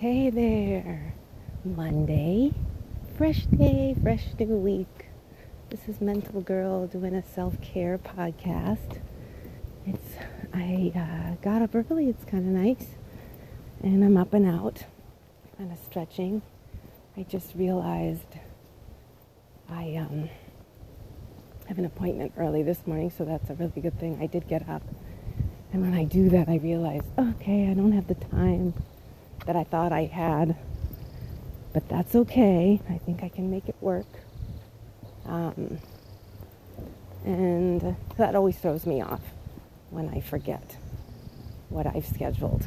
Hey there, Monday, fresh day, fresh new week. This is Mental Girl doing a self-care podcast. I got up early, it's kind of nice, and I'm up and out, kind of stretching. I just realized I have an appointment early this morning, so that's a really good thing. I did get up, and when I do that, I realize, okay, I don't have the time that I thought I had, but that's okay. I think I can make it work. And that always throws me off when I forget what I've scheduled.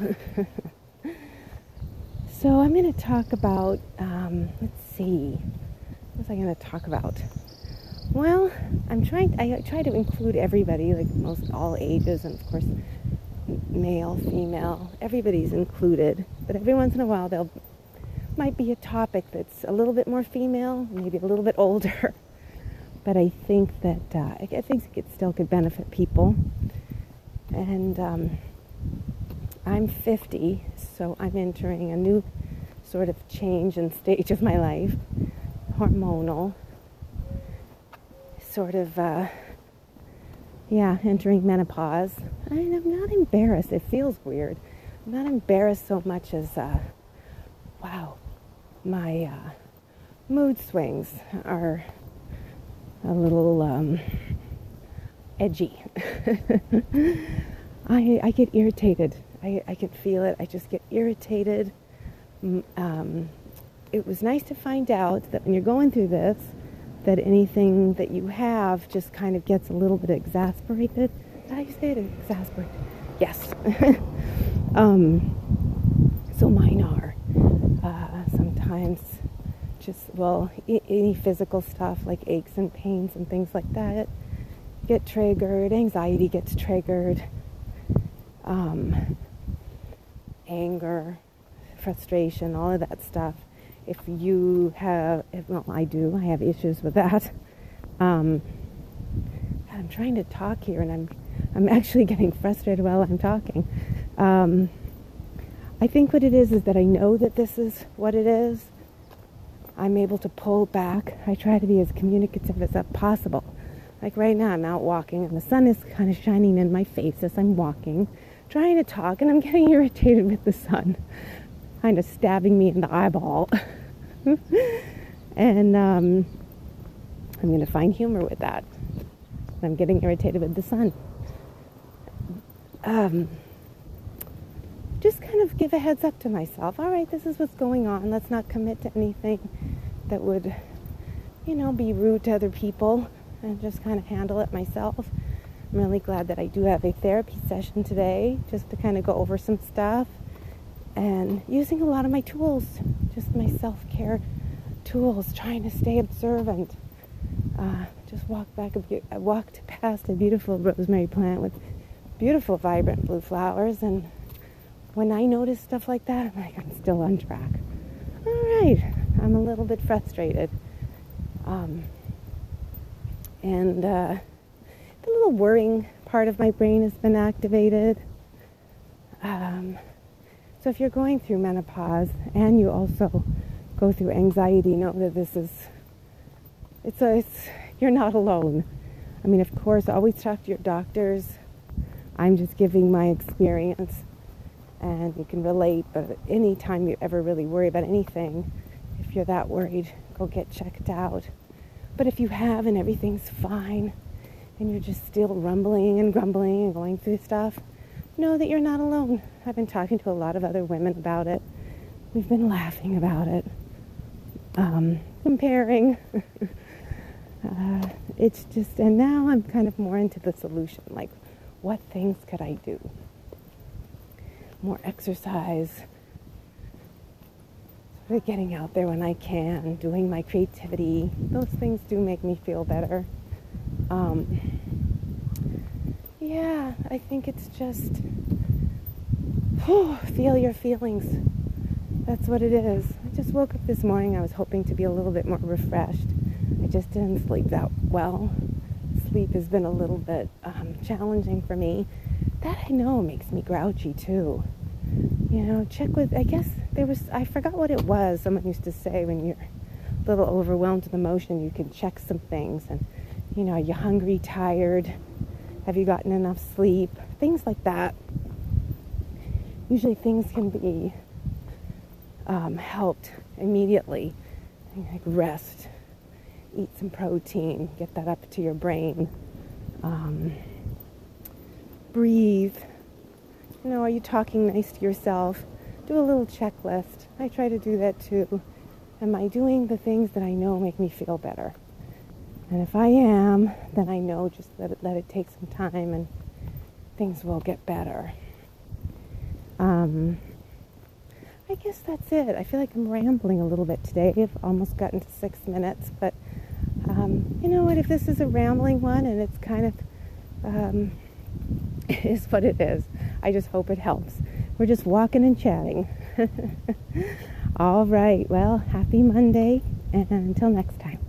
So I'm going to talk about, let's see, what was I going to talk about? Well, I try to include everybody, like most all ages, and of course male, female, everybody's included. But every once in a while there might be a topic that's a little bit more female, maybe a little bit older. But I think that I think it still could benefit people. And I'm 50, so I'm entering a new sort of change and stage of my life, hormonal, sort of entering menopause. I'm not embarrassed. It feels weird. I'm not embarrassed so much as, my mood swings are a little edgy. I get irritated. I can feel it. I just get irritated. It was nice to find out that when you're going through this, that anything that you have just kind of gets a little bit exasperated. How do you say it? Exasperated. Yes. So mine are. Sometimes just, any physical stuff like aches and pains and things like that get triggered. Anxiety gets triggered. Anger, frustration, all of that stuff. If you have, I do. I have issues with that. I'm trying to talk here, and I'm actually getting frustrated while I'm talking. I think what it is that I know that this is what it is. I'm able to pull back. I try to be as communicative as possible. Like right now, I'm out walking, and the sun is kind of shining in my face as I'm walking, trying to talk, and I'm getting irritated with the sun, kind of stabbing me in the eyeball. And I'm going to find humor with that. I'm getting irritated with the sun. Just kind of give a heads up to myself. All right, this is what's going on. Let's not commit to anything that would, be rude to other people, and just kind of handle it myself. I'm really glad that I do have a therapy session today, just to kind of go over some stuff. And using a lot of my tools, just my self-care tools, trying to stay observant. Just walked past a beautiful rosemary plant with beautiful, vibrant blue flowers. And when I notice stuff like that, I'm like, I'm still on track. All right, I'm a little bit frustrated. And the little worrying part of my brain has been activated. So if you're going through menopause and you also go through anxiety, know that you're not alone. I mean, of course, always talk to your doctors. I'm just giving my experience, and you can relate, but anytime you ever really worry about anything, if you're that worried, go get checked out. But if you have and everything's fine, and you're just still rumbling and grumbling and going through stuff, know that you're not alone. I've been talking to a lot of other women about it. We've been laughing about it, comparing. It's just, and now I'm kind of more into the solution. Like, what things could I do? More exercise, sort of getting out there when I can, doing my creativity. Those things do make me feel better. I think it's just feel your feelings. That's what it is. I just woke up this morning. I was hoping to be a little bit more refreshed. I just didn't sleep that well. Sleep has been a little bit challenging for me. That I know makes me grouchy too. Check with, I guess I forgot what it was. Someone used to say when you're a little overwhelmed with emotion, you can check some things. And, are you hungry, tired? Have you gotten enough sleep? Things like that. Usually things can be helped immediately. Like rest, eat some protein, get that up to your brain. Breathe. Are you talking nice to yourself? Do a little checklist. I try to do that too. Am I doing the things that I know make me feel better? And if I am, then I know just let it take some time and things will get better. I guess that's it. I feel like I'm rambling a little bit today. I've almost gotten to 6 minutes, but you know what? If this is a rambling one and it's kind of it is what it is. I just hope it helps. We're just walking and chatting. All right. Well, happy Monday, and until next time.